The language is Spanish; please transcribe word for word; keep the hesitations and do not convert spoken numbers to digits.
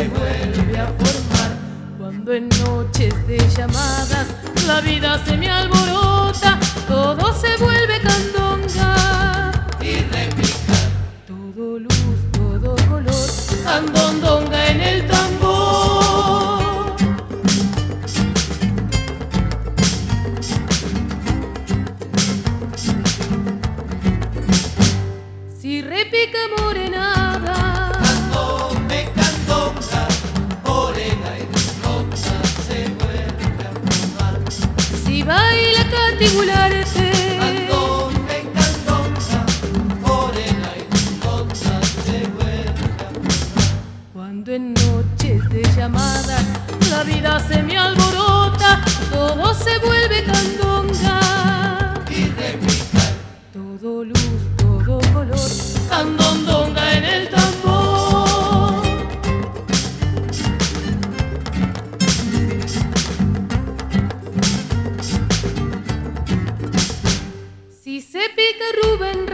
se vuelve a formar. Cuando en noches de llamadas la vida se me alborota, todo se vuelve candonga y repica. Todo luz, todo color, candondonga en el tambor. Si repica morenada, Candombe, candonga, morena y rota se vuelve a formar. si baila catigularse, Candombe, candonga, morena y rota se vuelve a formar. cuando en noches de llamadas la vida se me alborota, todo se vuelve candonga Y repica. todo luz, todo color, candondonga en el tambor. Si se pica Rubén